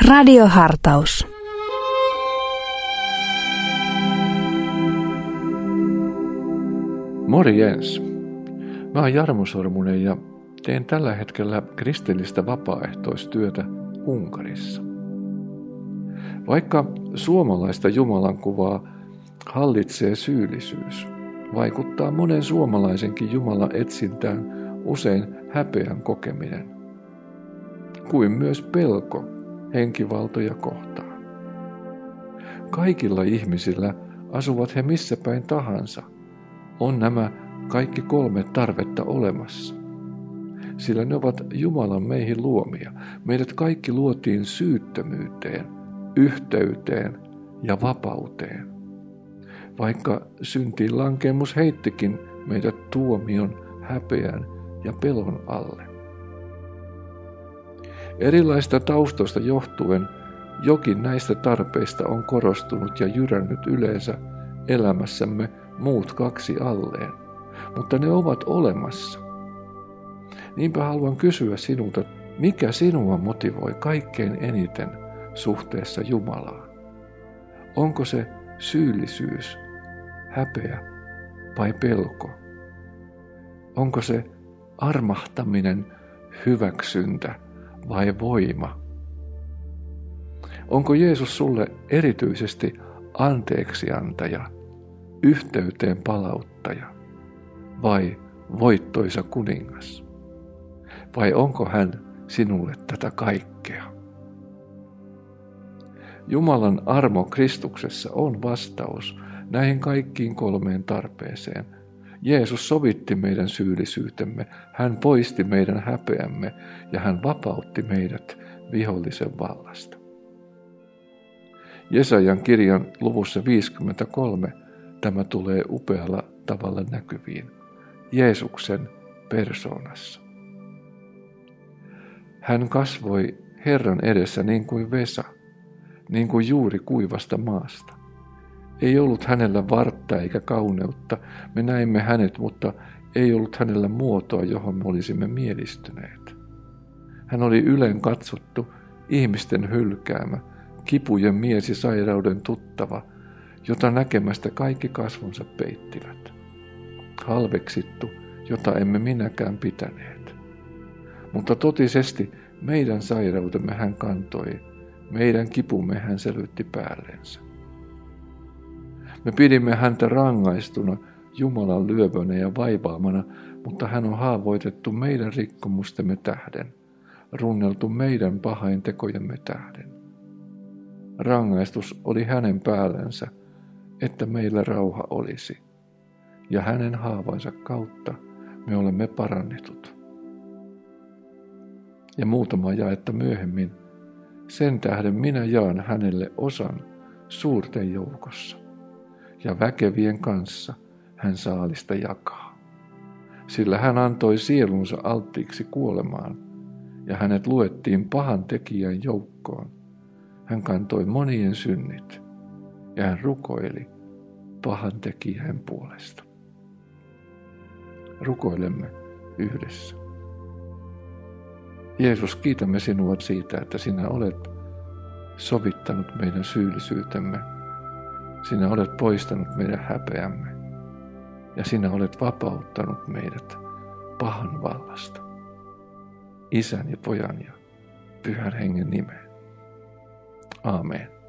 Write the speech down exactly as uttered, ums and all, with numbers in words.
Radiohartaus. Morjens. Mä oon Jarmo Sormunen ja teen tällä hetkellä kristillistä vapaaehtoistyötä Unkarissa. Vaikka suomalaista Jumalan kuvaa hallitsee syyllisyys, vaikuttaa monen suomalaisenkin Jumalan etsintään usein häpeän kokeminen, kuin myös pelko henkivaltoja kohtaan. Kaikilla ihmisillä, asuvat he missä päin tahansa, on nämä kaikki kolme tarvetta olemassa, sillä ne ovat Jumalan meihin luomia. Meidät kaikki luotiin syyttömyyteen, yhteyteen ja vapauteen. Vaikka syntiin lankeemus heittikin meidät tuomion, häpeän ja pelon alle. Erilaisista taustoista johtuen jokin näistä tarpeista on korostunut ja jyrännyt yleensä elämässämme muut kaksi alleen, mutta ne ovat olemassa. Niinpä haluan kysyä sinulta, mikä sinua motivoi kaikkein eniten suhteessa Jumalaan? Onko se syyllisyys, häpeä vai pelko? Onko se armahtaminen, hyväksyntä vai voima? Onko Jeesus sulle erityisesti anteeksiantaja, yhteyteen palauttaja vai voittoisa kuningas? Vai onko hän sinulle tätä kaikkea? Jumalan armo Kristuksessa on vastaus näihin kaikkiin kolmeen tarpeeseen. Jeesus sovitti meidän syyllisyytemme, hän poisti meidän häpeämme ja hän vapautti meidät vihollisen vallasta. Jesajan kirjan luvussa viisikymmentäkolme tämä tulee upealla tavalla näkyviin, Jeesuksen persoonassa. Hän kasvoi Herran edessä niin kuin Vesa, niin kuin juuri kuivasta maasta. Ei ollut hänellä vartta eikä kauneutta, me näimme hänet, mutta ei ollut hänellä muotoa, johon me olisimme mielistyneet. Hän oli ylen katsottu, ihmisten hylkäämä, kipujen mies ja sairauden tuttava, jota näkemästä kaikki kasvonsa peittivät. Halveksittu, jota emme minäkään pitäneet. Mutta totisesti meidän sairautemme hän kantoi, meidän kipumme hän sälytti päällensä. Me pidimme häntä rangaistuna, Jumalan lyövönä ja vaivaamana, mutta hän on haavoitettu meidän rikkomustemme tähden, runneltu meidän pahaintekojemme tähden. Rangaistus oli hänen päällensä, että meillä rauha olisi, ja hänen haavansa kautta me olemme parannetut. Ja muutama jaetta myöhemmin, sen tähden minä jaan hänelle osan suurten joukossa, ja väkevien kanssa hän saalista jakaa. Sillä hän antoi sielunsa alttiiksi kuolemaan, ja hänet luettiin pahan tekijän joukkoon. Hän kantoi monien synnit, ja hän rukoili pahan tekijän puolesta. Rukoilemme yhdessä. Jeesus, kiitämme sinua siitä, että sinä olet sovittanut meidän syyllisyytemme. Sinä olet poistanut meidän häpeämme ja sinä olet vapauttanut meidät pahan vallasta. Isän ja Pojan ja Pyhän Hengen nimeen. Aamen.